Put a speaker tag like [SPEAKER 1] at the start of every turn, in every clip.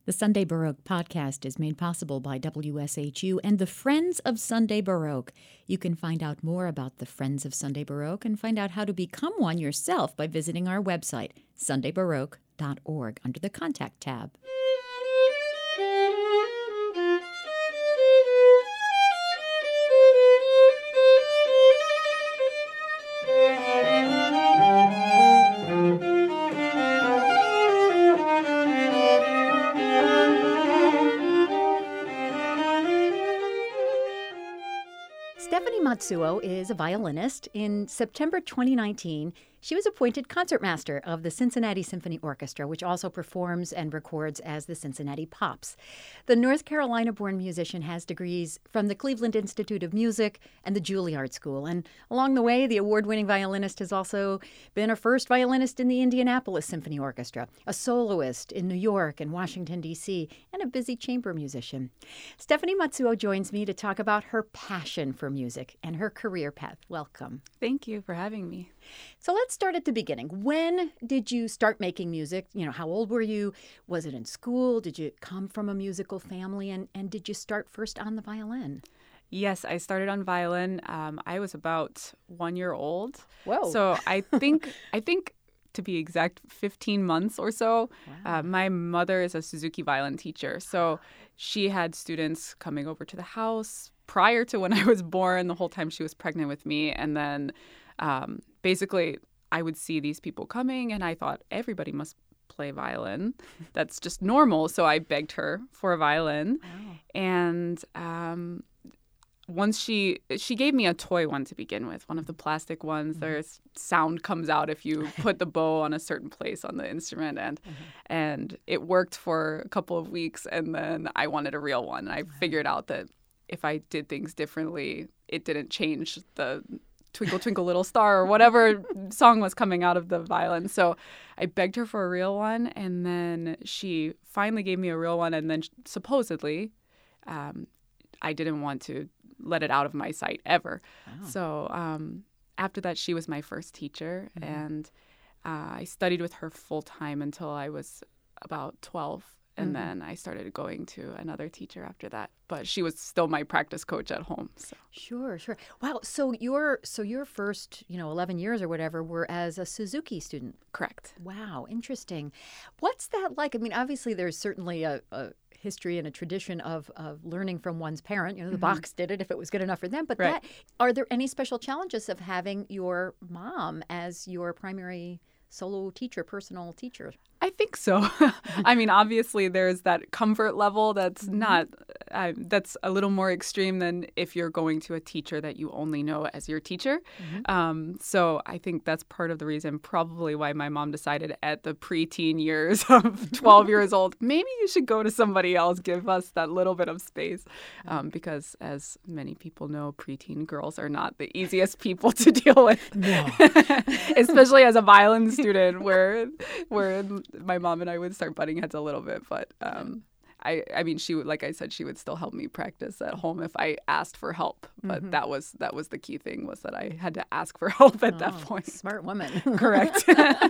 [SPEAKER 1] The Sunday Baroque podcast is made possible by WSHU and the Friends of Sunday Baroque. You can find out more about the Friends of Sunday Baroque and find out how to become one yourself by visiting our website, sundaybaroque.org, under the Contact tab. Stephanie Matsuo is a violinist. In September 2019, she was appointed concertmaster of the Cincinnati Symphony Orchestra, which also performs and records as the Cincinnati Pops. The North Carolina-born musician has degrees from the Cleveland Institute of Music and the Juilliard School. And along the way, the award-winning violinist has also been a first violinist in the Indianapolis Symphony Orchestra, a soloist in New York and Washington, D.C., and a busy chamber musician. Stephanie Matsuo joins me to talk about her passion for music and her career path. Welcome.
[SPEAKER 2] Thank you for having me.
[SPEAKER 1] So let's start at the beginning. When did you start making music? How old were you? Was it in school? Did you come from a musical family? And did you start first on the violin?
[SPEAKER 2] Yes, I started on violin. I was about 1 year old.
[SPEAKER 1] Whoa.
[SPEAKER 2] So I think to be exact, 15 months or so.
[SPEAKER 1] Wow.
[SPEAKER 2] My mother is a Suzuki violin teacher. So she had students coming over to the house prior to when I was born, the whole time she was pregnant with me. And then basically I would see these people coming and I thought everybody must play violin. That's just normal. So I begged her for a violin.
[SPEAKER 1] Wow.
[SPEAKER 2] And once she gave me a toy one to begin with, one of the plastic ones.
[SPEAKER 1] Mm-hmm.
[SPEAKER 2] There's sound comes out if you put the bow on a certain place on the instrument, and it worked for a couple of weeks, and then I wanted a real one. I figured out that if I did things differently, it didn't change the Twinkle Twinkle Little Star or whatever song was coming out of the violin. So I begged her for a real one, and then she finally gave me a real one, and then supposedly I didn't want to let it out of my sight ever.
[SPEAKER 1] Wow.
[SPEAKER 2] So after that, she was my first teacher, and I studied with her full time until I was about 12. And then I started going to another teacher after that. But she was still my practice coach at home. So.
[SPEAKER 1] Sure. Wow. So your first, 11 years or whatever were as a Suzuki student.
[SPEAKER 2] Correct.
[SPEAKER 1] Wow. Interesting. What's that like? I mean, obviously there's certainly a history and a tradition of learning from one's parent. The Bachs did it if it was good enough for them. But
[SPEAKER 2] right.
[SPEAKER 1] Are there any special challenges of having your mom as your primary solo teacher, personal teacher?
[SPEAKER 2] I think so. I mean, obviously, there's that comfort level that's that's a little more extreme than if you're going to a teacher that you only know as your teacher. So I think that's part of the reason probably why my mom decided at the preteen years of 12 years old, maybe you should go to somebody else, give us that little bit of space. Because as many people know, preteen girls are not the easiest people to deal with.
[SPEAKER 1] No.
[SPEAKER 2] Especially as a violin student where my mom and I would start butting heads a little bit, but I mean, she would, like I said, she would still help me practice at home if I asked for help. But that was the key thing, was that I had to ask for help at that point.
[SPEAKER 1] Smart woman.
[SPEAKER 2] Correct.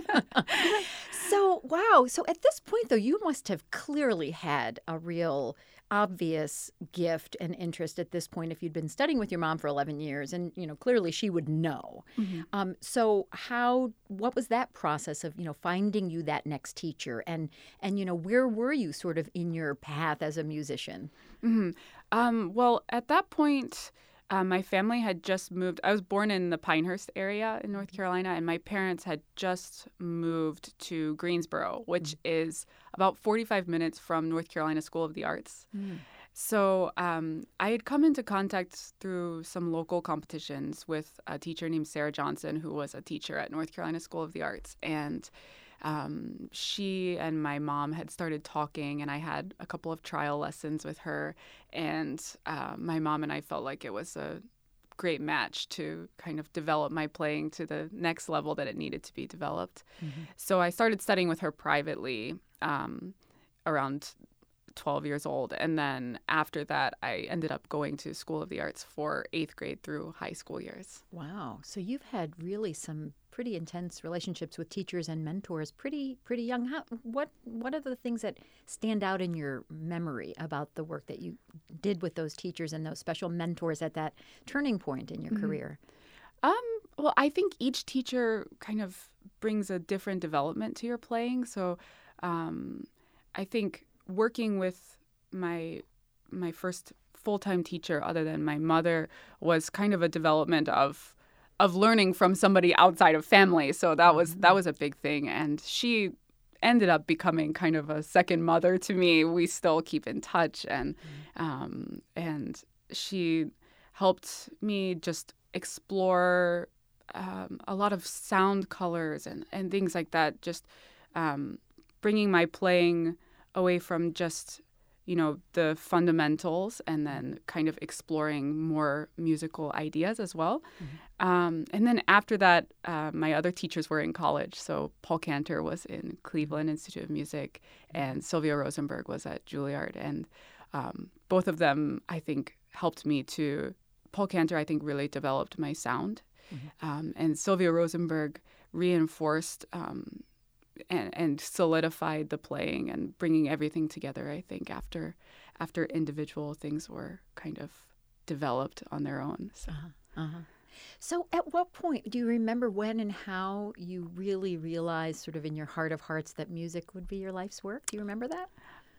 [SPEAKER 1] So, wow. So at this point, though, you must have clearly had a real obvious gift and interest at this point if you'd been studying with your mom for 11 years. And, clearly she would know. So what was that process of, finding you that next teacher? And where were you sort of in your path as a musician?
[SPEAKER 2] Well, at that point, my family had just moved. I was born in the Pinehurst area in North Carolina, and my parents had just moved to Greensboro, which is about 45 minutes from North Carolina School of the Arts. So I had come into contact through some local competitions with a teacher named Sarah Johnson, who was a teacher at North Carolina School of the Arts. And she and my mom had started talking, and I had a couple of trial lessons with her. And my mom and I felt like it was a great match to kind of develop my playing to the next level that it needed to be developed. So I started studying with her privately around 12 years old. And then after that, I ended up going to School of the Arts for 8th grade through high school years.
[SPEAKER 1] Wow. So you've had really some pretty intense relationships with teachers and mentors pretty young. What are the things that stand out in your memory about the work that you did with those teachers and those special mentors at that turning point in your career?
[SPEAKER 2] Well, I think each teacher kind of brings a different development to your playing. So I think working with my first full-time teacher, other than my mother, was kind of a development of learning from somebody outside of family. So that was a big thing. And she ended up becoming kind of a second mother to me. We still keep in touch, and she helped me just explore a lot of sound colors and things like that, just bringing my playing away from just, the fundamentals, and then kind of exploring more musical ideas as well. And then after that, my other teachers were in college. So Paul Cantor was in Cleveland Institute of Music, and Sylvia Rosenberg was at Juilliard. And both of them, I think, helped me to... Paul Cantor, I think, really developed my sound. And Sylvia Rosenberg reinforced and solidified the playing and bringing everything together, I think, after individual things were kind of developed on their own. So.
[SPEAKER 1] So at what point, do you remember when and how you really realized sort of in your heart of hearts that music would be your life's work? Do you remember that?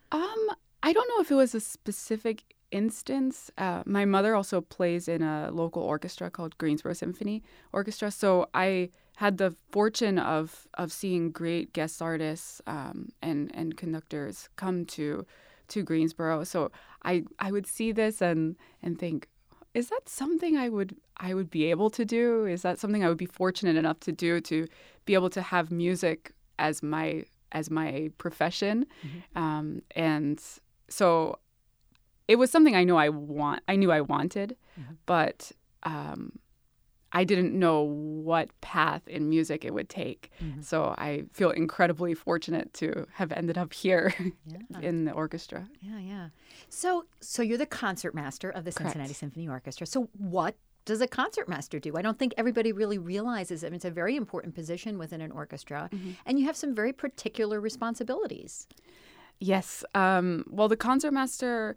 [SPEAKER 2] I don't know if it was a specific instance. My mother also plays in a local orchestra called Greensboro Symphony Orchestra. So I had the fortune of seeing great guest artists and conductors come to Greensboro. So I would see this and think, is that something I would be able to do? Is that something I would be fortunate enough to do, to be able to have music as my profession? And so it was something I knew I wanted, but I didn't know what path in music it would take. So I feel incredibly fortunate to have ended up here in the orchestra.
[SPEAKER 1] Yeah. So you're the concertmaster of the Cincinnati Symphony Orchestra. So what does a concertmaster do? I don't think everybody really realizes it. It's a very important position within an orchestra, and you have some very particular responsibilities.
[SPEAKER 2] Yes. Well, the concertmaster,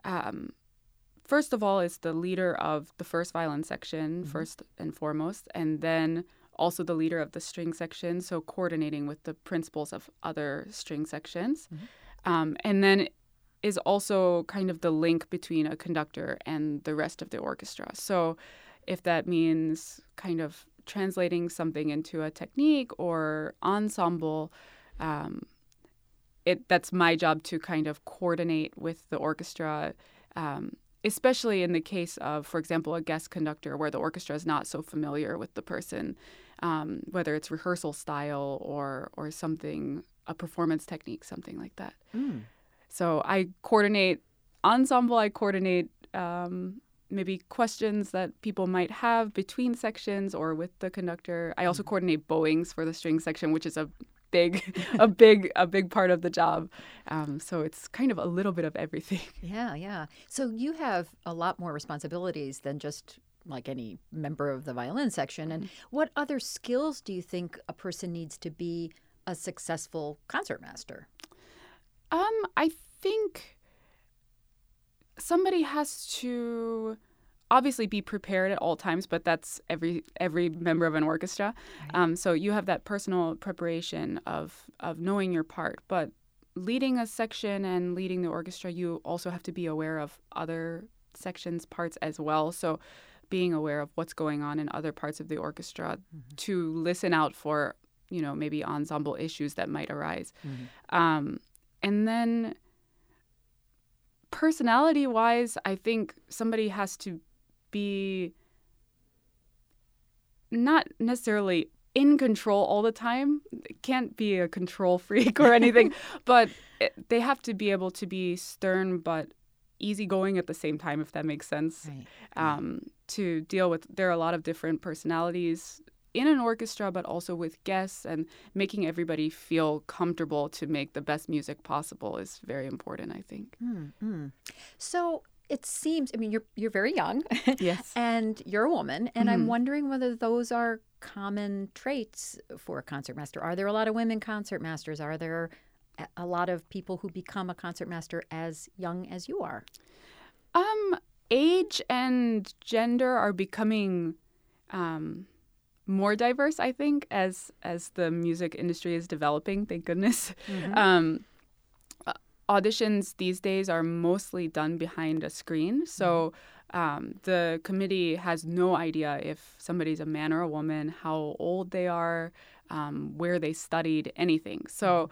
[SPEAKER 2] first of all, is the leader of the first violin section, first and foremost, and then also the leader of the string section, so coordinating with the principals of other string sections. And then is also kind of the link between a conductor and the rest of the orchestra. So if that means kind of translating something into a technique or ensemble, that's my job to kind of coordinate with the orchestra, especially in the case of, for example, a guest conductor where the orchestra is not so familiar with the person, whether it's rehearsal style or something, a performance technique, something like that. So I coordinate ensemble, I coordinate maybe questions that people might have between sections or with the conductor. I also coordinate bowings for the string section, which is a big part of the job. So it's kind of a little bit of everything.
[SPEAKER 1] Yeah. So you have a lot more responsibilities than just like any member of the violin section. And what other skills do you think a person needs to be a successful concertmaster?
[SPEAKER 2] I think somebody has to obviously be prepared at all times, but that's every member of an orchestra. Right. So you have that personal preparation of knowing your part, but leading a section and leading the orchestra, you also have to be aware of other sections' parts as well. So being aware of what's going on in other parts of the orchestra to listen out for, maybe ensemble issues that might arise. And then personality-wise, I think somebody has to be not necessarily in control all the time. It can't be a control freak or anything, but they have to be able to be stern but easygoing at the same time, if that makes sense.
[SPEAKER 1] Right.
[SPEAKER 2] To deal with, there are a lot of different personalities in an orchestra, but also with guests, and making everybody feel comfortable to make the best music possible is very important, I think.
[SPEAKER 1] Mm-hmm. So it seems, I mean, you're very young.
[SPEAKER 2] Yes.
[SPEAKER 1] And you're a woman, and I'm wondering whether those are common traits for a concertmaster. Are there a lot of women concertmasters? Are there a lot of people who become a concertmaster as young as you are?
[SPEAKER 2] Age and gender are becoming more diverse, I think, as the music industry is developing, thank goodness. Auditions these days are mostly done behind a screen. So the committee has no idea if somebody's a man or a woman, how old they are, where they studied, anything. So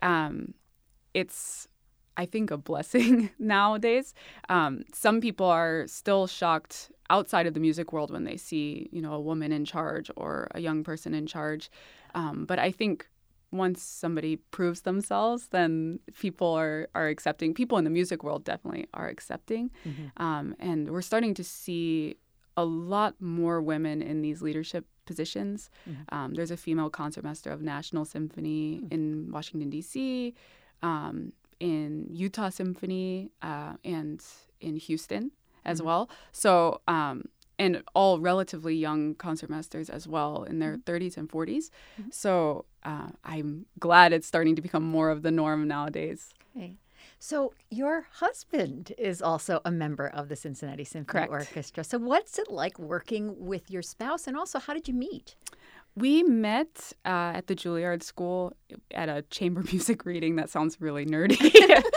[SPEAKER 2] it's, I think, a blessing nowadays. Some people are still shocked outside of the music world when they see, a woman in charge or a young person in charge. But I think once somebody proves themselves, then people are accepting. People in the music world definitely are accepting. And we're starting to see a lot more women in these leadership positions. There's a female concertmaster of National Symphony in Washington, D.C., in Utah Symphony, and in Houston as well. So, and all relatively young concertmasters as well, in their 30s and 40s. So I'm glad it's starting to become more of the norm nowadays.
[SPEAKER 1] Okay. So your husband is also a member of the Cincinnati Symphony Orchestra. So what's it like working with your spouse? And also, how did you meet?
[SPEAKER 2] We met at the Juilliard School at a chamber music reading. That sounds really nerdy.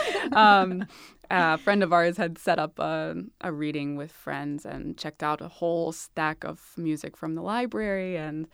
[SPEAKER 2] A friend of ours had set up a reading with friends and checked out a whole stack of music from the library, and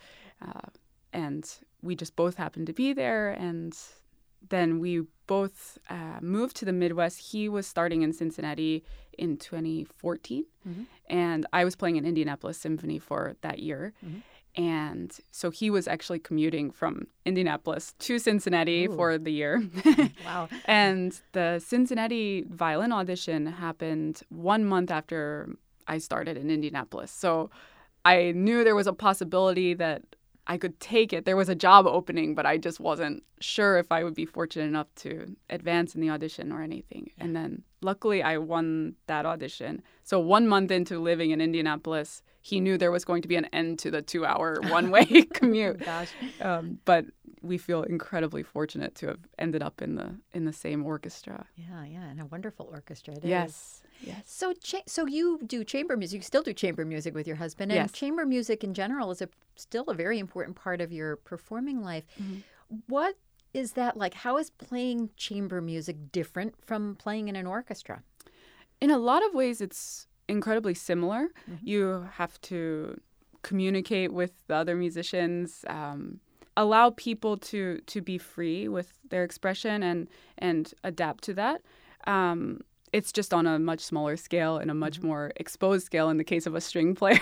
[SPEAKER 2] we just both happened to be there. And then we both moved to the Midwest. He was starting in Cincinnati in 2014, and I was playing in Indianapolis Symphony for that year. And so he was actually commuting from Indianapolis to Cincinnati for the year.
[SPEAKER 1] Wow.
[SPEAKER 2] And the Cincinnati violin audition happened 1 month after I started in Indianapolis. So I knew there was a possibility that I could take it. There was a job opening, but I just wasn't sure if I would be fortunate enough to advance in the audition or anything. Yeah. And then luckily I won that audition. So 1 month into living in Indianapolis, he knew there was going to be an end to the 2-hour one-way commute.
[SPEAKER 1] Gosh.
[SPEAKER 2] But we feel incredibly fortunate to have ended up in the same orchestra.
[SPEAKER 1] Yeah, and a wonderful orchestra it
[SPEAKER 2] is.
[SPEAKER 1] Yes. So you do chamber music. You still do chamber music with your husband. And
[SPEAKER 2] yes.
[SPEAKER 1] Chamber music in general is still a very important part of your performing life. What is that like? How is playing chamber music different from playing in an orchestra?
[SPEAKER 2] In a lot of ways, it's incredibly similar. You have to communicate with the other musicians, allow people to be free with their expression and adapt to that. It's just on a much smaller scale and a much more exposed scale in the case of a string player.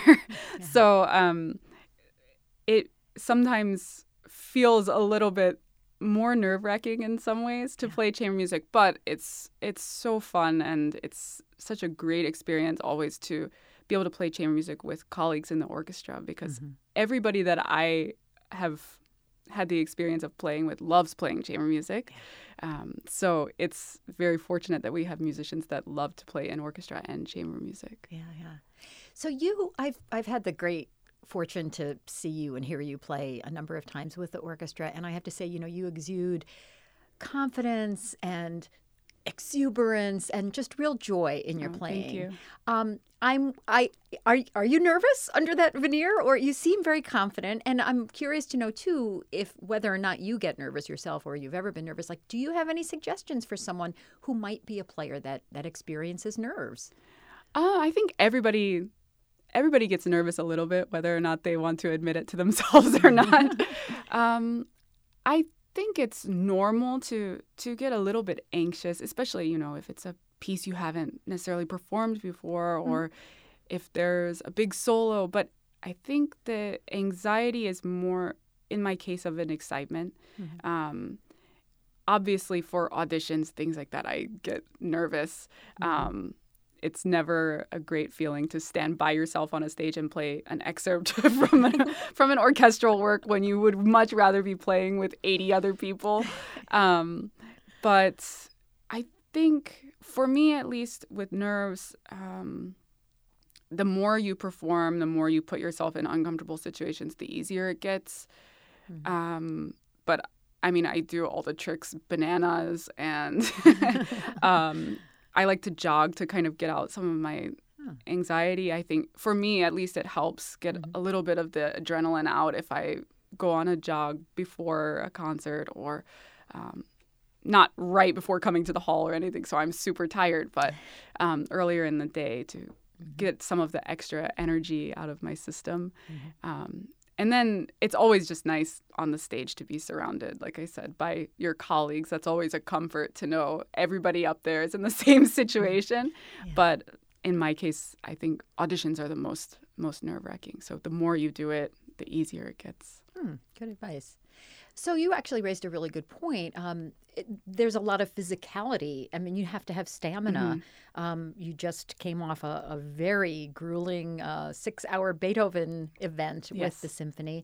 [SPEAKER 2] So it sometimes feels a little bit more nerve-wracking in some ways to play chamber music, but it's so fun, and it's such a great experience always to be able to play chamber music with colleagues in the orchestra, because everybody that I have had the experience of playing with loves playing chamber music. So it's very fortunate that we have musicians that love to play in orchestra and chamber music.
[SPEAKER 1] Yeah. So I've had the great fortune to see you and hear you play a number of times with the orchestra, and I have to say, you exude confidence and exuberance and just real joy in your playing.
[SPEAKER 2] Thank you.
[SPEAKER 1] Are you nervous under that veneer, or you seem very confident? And I'm curious to know too whether or not you get nervous yourself, or you've ever been nervous. Like, do you have any suggestions for someone who might be a player that experiences nerves?
[SPEAKER 2] I think everybody gets nervous a little bit, whether or not they want to admit it to themselves or not. I think it's normal to get a little bit anxious, especially, if it's a piece you haven't necessarily performed before, or if there's a big solo. But I think the anxiety is more, in my case, of an excitement. Obviously, for auditions, things like that, I get nervous. it's never a great feeling to stand by yourself on a stage and play an excerpt from an orchestral work when you would much rather be playing with 80 other people. But I think, for me at least, with nerves, the more you perform, the more you put yourself in uncomfortable situations, the easier it gets. Mm-hmm. But I mean, I do all the tricks, bananas, and I like to jog to kind of get out some of my anxiety. I think for me, at least, it helps get a little bit of the adrenaline out if I go on a jog before a concert, or not right before coming to the hall or anything, so I'm super tired, but earlier in the day to get some of the extra energy out of my system. And then it's always just nice on the stage to be surrounded, like I said, by your colleagues. That's always a comfort to know everybody up there is in the same situation. Yeah. But in my case, I think auditions are the most nerve-wracking. So the more you do it, the easier it gets.
[SPEAKER 1] Good advice. So you actually raised a really good point. There's a lot of physicality. I mean, you have to have stamina. You just came off a very grueling 6-hour Beethoven event with the symphony.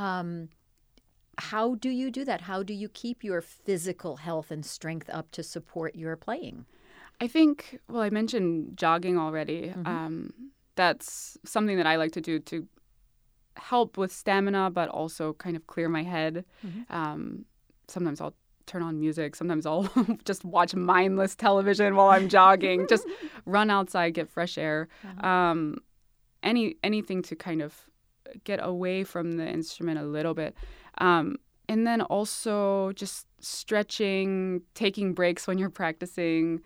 [SPEAKER 1] How do you do that? How do you keep your physical health and strength up to support your playing?
[SPEAKER 2] I think, well, I mentioned jogging already. That's something that I like to do to help with stamina, but also kind of clear my head. Sometimes I'll turn on music. Sometimes I'll just watch mindless television while I'm jogging. Just run outside, get fresh air. Anything to kind of get away from the instrument a little bit. And then also just stretching, taking breaks when you're practicing.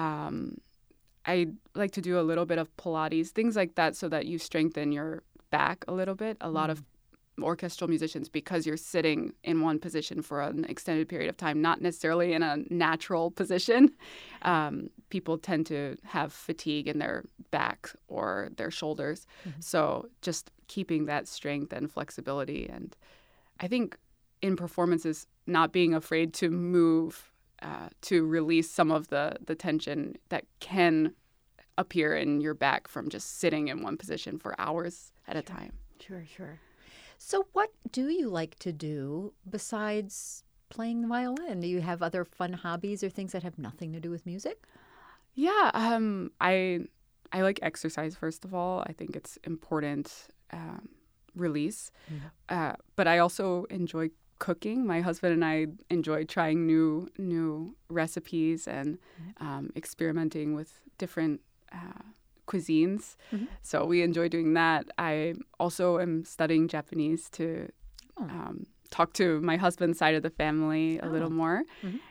[SPEAKER 2] I like to do a little bit of Pilates, things like that, so that you strengthen your back a little bit. A lot of orchestral musicians, because you're sitting in one position for an extended period of time, not necessarily in a natural position, people tend to have fatigue in their back or their shoulders. So just keeping that strength and flexibility. And I think in performances, not being afraid to move to release some of the tension that can appear in your back from just sitting in one position for hours at a time.
[SPEAKER 1] Sure. So what do you like to do besides playing the violin? Do you have other fun hobbies or things that have nothing to do with music?
[SPEAKER 2] Yeah, I like exercise, first of all. I think it's important release. But I also enjoy cooking. My husband and I enjoy trying new recipes and experimenting with different cuisines. So we enjoy doing that. I also am studying Japanese to talk to my husband's side of the family a little more.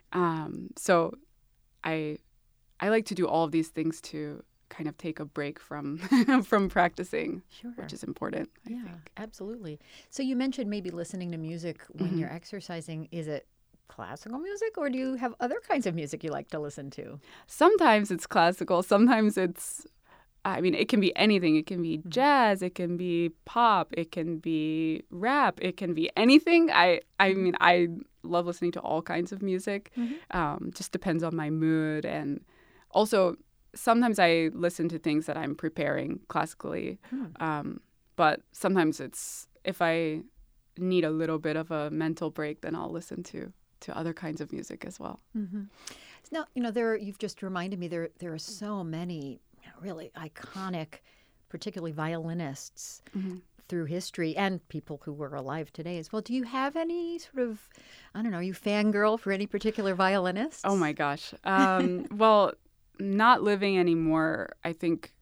[SPEAKER 2] So I like to do all of these things to kind of take a break from from practicing, which is important, I think.
[SPEAKER 1] Absolutely. So you mentioned maybe listening to music when you're exercising. Is it classical music, or do you have other kinds of music you like to listen to?
[SPEAKER 2] Sometimes it's classical. Sometimes it's, I mean, it can be anything. It can be jazz. It can be pop. It can be rap. It can be anything. I mean, I love listening to all kinds of music. Just depends on my mood. And also, sometimes I listen to things that I'm preparing classically. But sometimes it's, if I need a little bit of a mental break, then I'll listen to other kinds of music as well.
[SPEAKER 1] Now, you've just reminded me there are so many really iconic, particularly violinists through history, and people who were alive today as well. Do you have any sort of, I don't know, you fangirl for any particular violinists?
[SPEAKER 2] Oh my gosh. Well, not living anymore, I think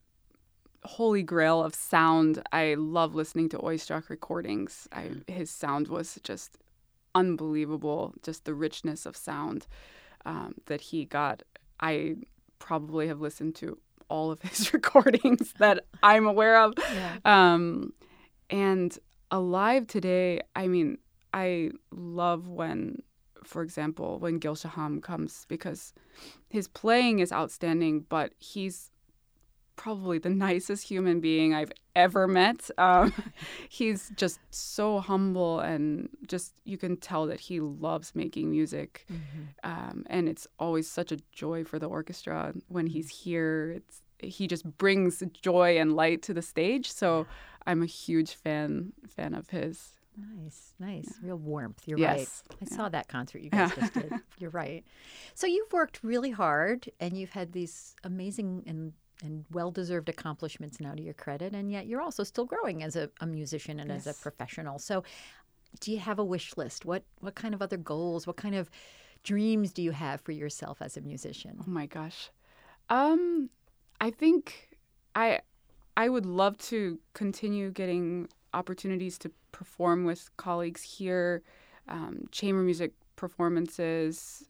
[SPEAKER 2] holy grail of sound. I love listening to Oistrakh recordings. His sound was just unbelievable, just the richness of sound that he got. I probably have listened to all of his recordings that I'm aware of. And alive today, I mean, I love when, for example, when Gil Shaham comes, because his playing is outstanding, but he's probably the nicest human being I've ever met. He's just so humble, and just you can tell that he loves making music. And it's always such a joy for the orchestra when he's here. He just brings joy and light to the stage. So I'm a huge fan of his.
[SPEAKER 1] Nice. Real warmth. You're
[SPEAKER 2] Yes.
[SPEAKER 1] right. I saw that concert you guys just did. You're right. So you've worked really hard, and you've had these amazing and well-deserved accomplishments now to your credit, and yet you're also still growing as a musician and as a professional. So do you have a wish list? What kind of other goals, what kind of dreams do you have for yourself as a musician?
[SPEAKER 2] Oh my gosh. I think I would love to continue getting opportunities to perform with colleagues here, chamber music performances.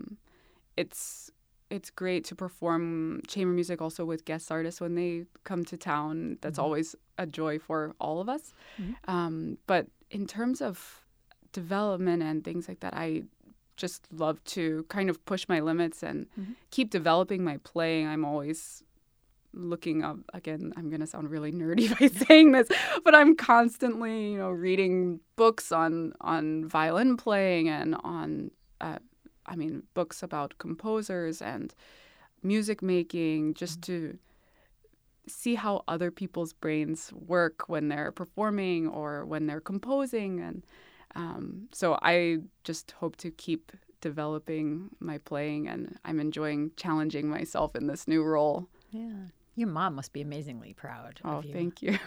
[SPEAKER 2] It's great to perform chamber music also with guest artists when they come to town. That's always a joy for all of us. But in terms of development and things like that, I just love to kind of push my limits and keep developing my playing. I'm always looking up, again, I'm going to sound really nerdy by saying this, but I'm constantly, reading books on violin playing and on books about composers and music making, just to see how other people's brains work when they're performing or when they're composing. And so I just hope to keep developing my playing, and I'm enjoying challenging myself in this new role.
[SPEAKER 1] Yeah. Your mom must be amazingly proud of you.
[SPEAKER 2] Oh, thank you.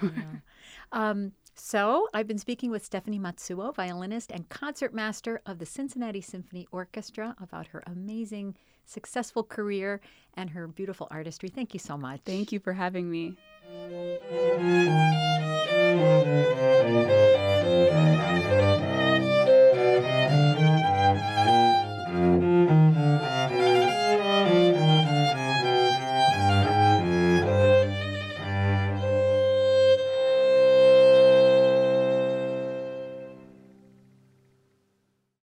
[SPEAKER 1] So I've been speaking with Stephanie Matsuo, violinist and concertmaster of the Cincinnati Symphony Orchestra, about her amazing, successful career and her beautiful artistry. Thank you so much.
[SPEAKER 2] Thank you for having me.